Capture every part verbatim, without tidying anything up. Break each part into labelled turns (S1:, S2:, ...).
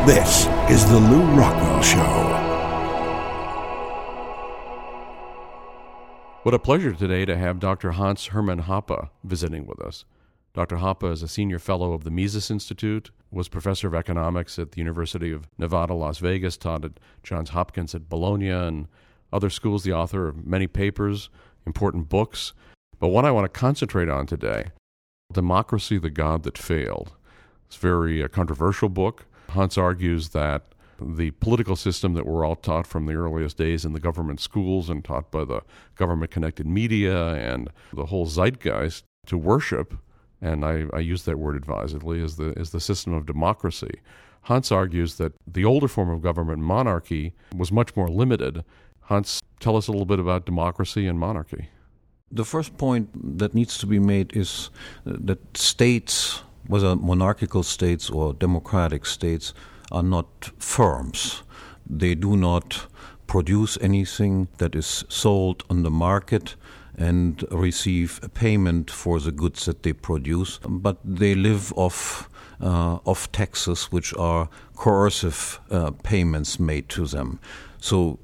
S1: This is The Lew Rockwell Show.
S2: What a pleasure today to have Doctor Hans Hermann Hoppe visiting with us. Doctor Hoppe is a senior fellow of the Mises Institute, was professor of economics at the University of Nevada, Las Vegas, taught at Johns Hopkins at Bologna and other schools, the author of many papers, important books. But what I want to concentrate on today, Democracy, the God That Failed. It's a very uh, controversial book. Hans argues that the political system that we're all taught from the earliest days in the government schools and taught by the government-connected media and the whole zeitgeist to worship, and I, I use that word advisedly, is the, is the system of democracy. Hans argues that the older form of government, monarchy, was much more limited. Hans, tell us a little bit about democracy and monarchy.
S3: The first point that needs to be made is that states, whether monarchical states or democratic states, are not firms. They do not produce anything that is sold on the market and receive a payment for the goods that they produce, but they live off uh, off taxes, which are coercive uh, payments made to them. So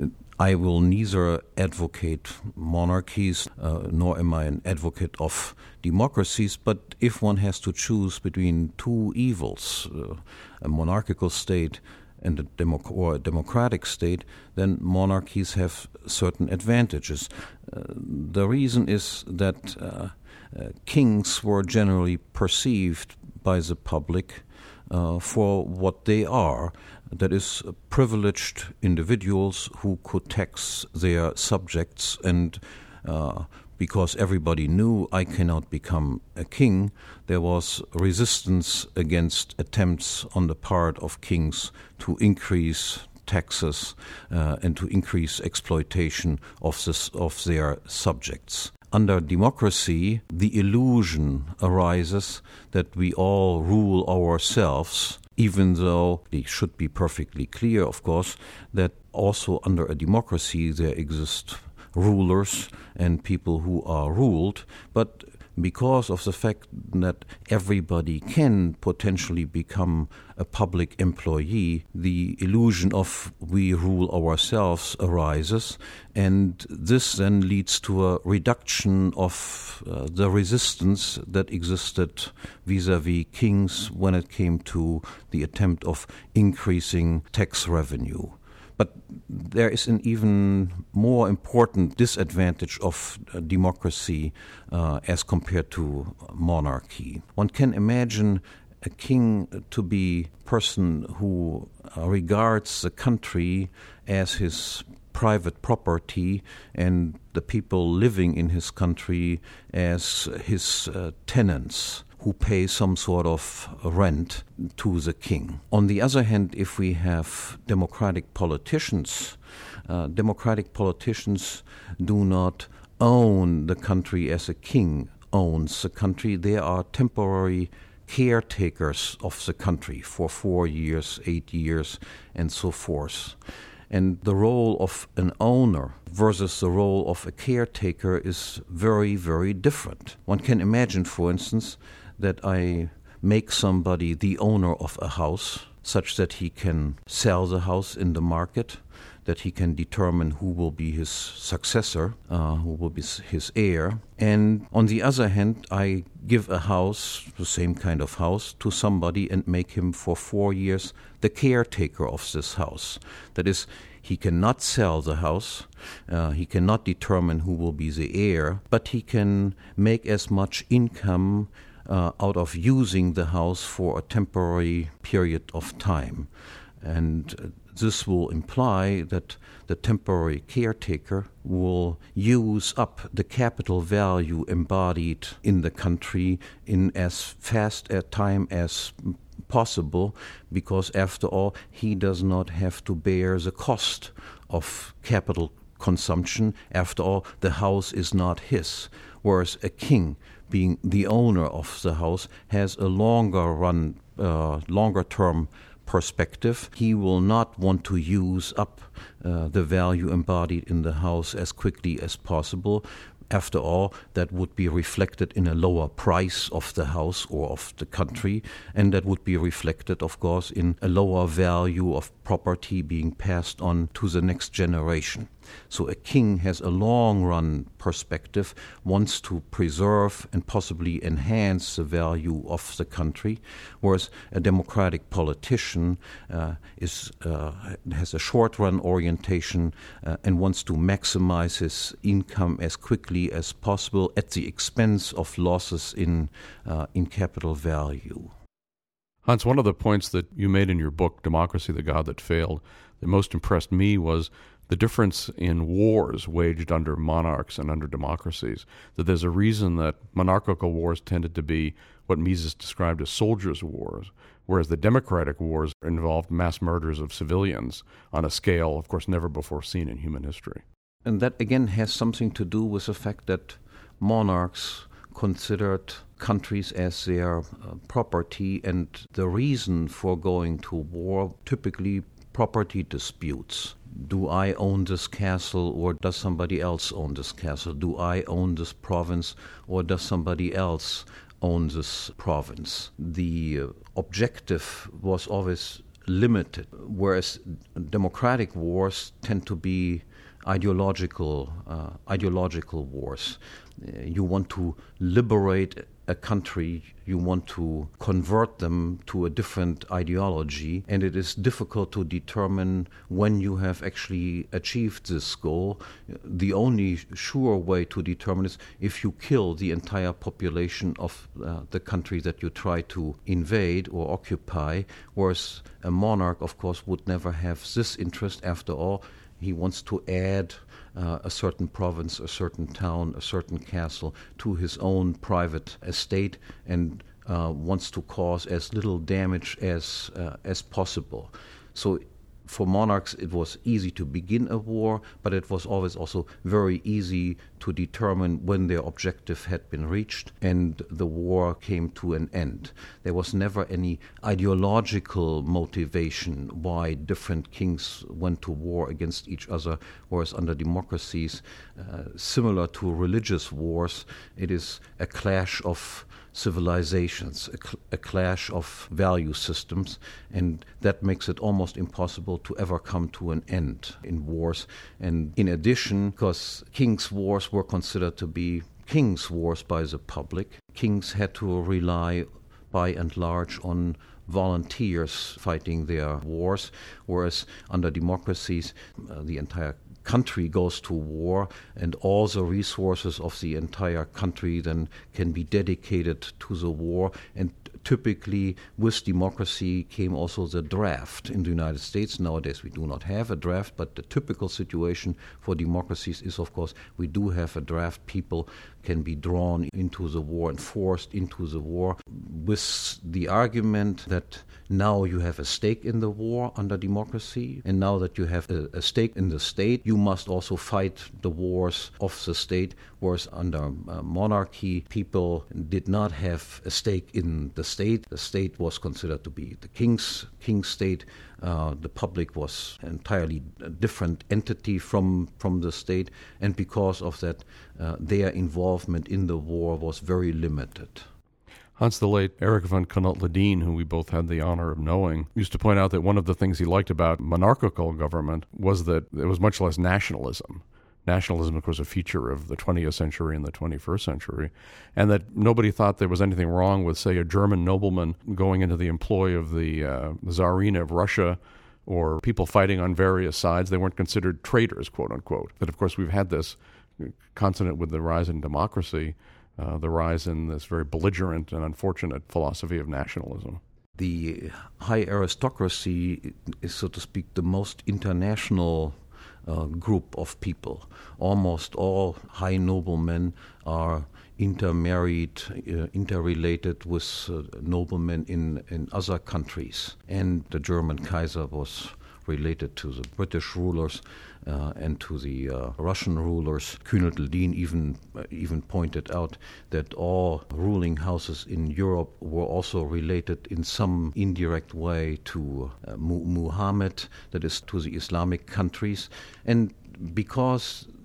S3: I will neither advocate monarchies, uh, nor am I an advocate of democracies, but if one has to choose between two evils, uh, a monarchical state and a, democ- or a democratic state, then monarchies have certain advantages. Uh, the reason is that uh, uh, kings were generally perceived by the public uh, for what they are. That is, privileged individuals who could tax their subjects, and uh, because everybody knew I cannot become a king, there was resistance against attempts on the part of kings to increase taxes uh, and to increase exploitation of, this, of their subjects. Under democracy, the illusion arises that we all rule ourselves, even though it should be perfectly clear, of course, that also under a democracy there exist rulers and people who are ruled, but because of the fact that everybody can potentially become a public employee, the illusion of we rule ourselves arises, and this then leads to a reduction of uh, the resistance that existed vis-à-vis kings when it came to the attempt of increasing tax revenue. But there is an even more important disadvantage of uh, democracy uh, as compared to monarchy. One can imagine a king to be a person who uh, regards the country as his private property and the people living in his country as his uh, tenants, who pay some sort of rent to the king. On the other hand, if we have democratic politicians, uh, democratic politicians do not own the country as a king owns the country. They are temporary caretakers of the country for four years, eight years, and so forth. And the role of an owner versus the role of a caretaker is very, very different. One can imagine, for instance, that I make somebody the owner of a house such that he can sell the house in the market, that he can determine who will be his successor, uh, who will be his heir. And on the other hand, I give a house, the same kind of house, to somebody and make him for four years the caretaker of this house. That is, he cannot sell the house, uh, he cannot determine who will be the heir, but he can make as much income Uh, out of using the house for a temporary period of time. And uh, this will imply that the temporary caretaker will use up the capital value embodied in the country in as fast a time as possible, because after all, he does not have to bear the cost of capital consumption. After all, the house is not his, whereas a king, being the owner of the house, has a longer run, uh, longer term perspective. He will not want to use up uh, the value embodied in the house as quickly as possible. after all, that would be reflected in a lower price of the house or of the country, and that would be reflected, of course, in a lower value of property being passed on to the next generation. So a king has a long-run perspective, wants to preserve and possibly enhance the value of the country, whereas a democratic politician uh, is uh, has a short-run orientation uh, and wants to maximize his income as quickly as possible at the expense of losses in uh, in capital value.
S2: Hans, one of the points that you made in your book, Democracy, the God That Failed, that most impressed me was the difference in wars waged under monarchs and under democracies, that there's a reason that monarchical wars tended to be what Mises described as soldiers' wars, whereas the democratic wars involved mass murders of civilians on a scale, of course, never before seen in human history.
S3: And that, again, has something to do with the fact that monarchs considered countries as their uh, property, and the reason for going to war, typically property disputes. Do I own this castle, or does somebody else own this castle? Do I own this province, or does somebody else own this province? The uh, objective was always limited, whereas democratic wars tend to be ideological, uh, ideological wars. Uh, you want to liberate a country, you want to convert them to a different ideology, and it is difficult to determine when you have actually achieved this goal. The only sure way to determine is if you kill the entire population of uh, the country that you try to invade or occupy, whereas a monarch, of course, would never have this interest. After all, he wants to add uh, a certain province, a certain town, a certain castle to his own private estate, and uh, wants to cause as little damage as uh, as possible. So for monarchs, it was easy to begin a war, but it was always also very easy to determine when their objective had been reached and the war came to an end. There was never any ideological motivation why different kings went to war against each other, whereas under democracies, uh, similar to religious wars, it is a clash of civilizations, a, cl- a clash of value systems, and that makes it almost impossible to ever come to an end in wars. And in addition, because kings' wars were considered to be kings' wars by the public, kings had to rely by and large on volunteers fighting their wars, whereas under democracies, uh, the entire country goes to war, and all the resources of the entire country then can be dedicated to the war. And typically with democracy came also the draft in the United States. Nowadays we do not have a draft, but the typical situation for democracies is, of course, we do have a draft. People can be drawn into the war and forced into the war with the argument that now you have a stake in the war under democracy, and now that you have a, a stake in the state, you must also fight the wars of the state, whereas under uh, monarchy, people did not have a stake in the state. The state was considered to be the king's, king's state. Uh, the public was entirely a different entity from, from the state, and because of that, uh, their involvement in the war was very limited.
S2: Hans, the late Erich von Knut-Ledeen, who we both had the honor of knowing, used to point out that one of the things he liked about monarchical government was that it was much less nationalism. Nationalism, of course, a feature of the twentieth century and the twenty-first century, and that nobody thought there was anything wrong with, say, a German nobleman going into the employ of the uh, Tsarina of Russia, or people fighting on various sides. They weren't considered traitors, quote unquote. But of course, we've had this consonant with the rise in democracy, uh, the rise in this very belligerent and unfortunate philosophy of nationalism.
S3: The high aristocracy is, so to speak, the most international uh, group of people. Almost all high noblemen are intermarried, uh, interrelated with uh, noblemen in, in other countries. And the German Kaiser was related to the British rulers uh, and to the uh, Russian rulers. Knut-Ledeen even uh, even pointed out that all ruling houses in Europe were also related in some indirect way to uh, Muhammad, that is, to the Islamic countries. And because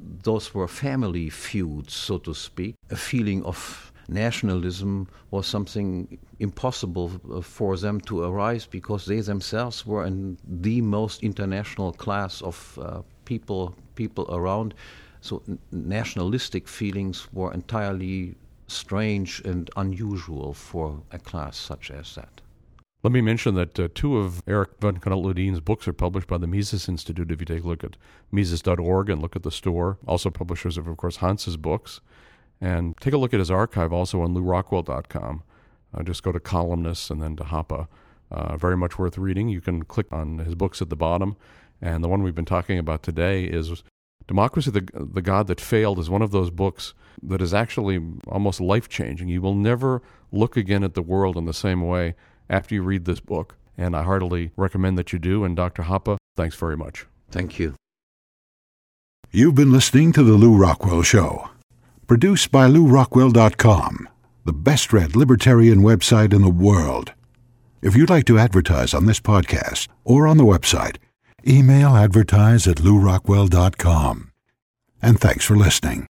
S3: those were family feuds, so to speak. A feeling of nationalism was something impossible for them to arise because they themselves were in the most international class of uh, people people around. So n- nationalistic feelings were entirely strange and unusual for a class such as that.
S2: Let me mention that uh, two of Eric von Knut-Ludine's books are published by the Mises Institute. If you take a look at Mises dot org and look at the store, also publishers of, of course, Hans's books. And take a look at his archive also on Lew Rockwell dot com. Uh, just go to columnists and then to Hoppe. Uh, very much worth reading. You can click on his books at the bottom. And the one we've been talking about today is Democracy, the, the God That Failed, is one of those books that is actually almost life-changing. You will never look again at the world in the same way after you read this book. And I heartily recommend that you do. And Doctor Hoppe, thanks very much.
S3: Thank you.
S1: You've been listening to The Lew Rockwell Show. Produced by Lew Rockwell dot com, the best-read libertarian website in the world. If you'd like to advertise on this podcast or on the website, email advertise at Lew Rockwell dot com. And thanks for listening.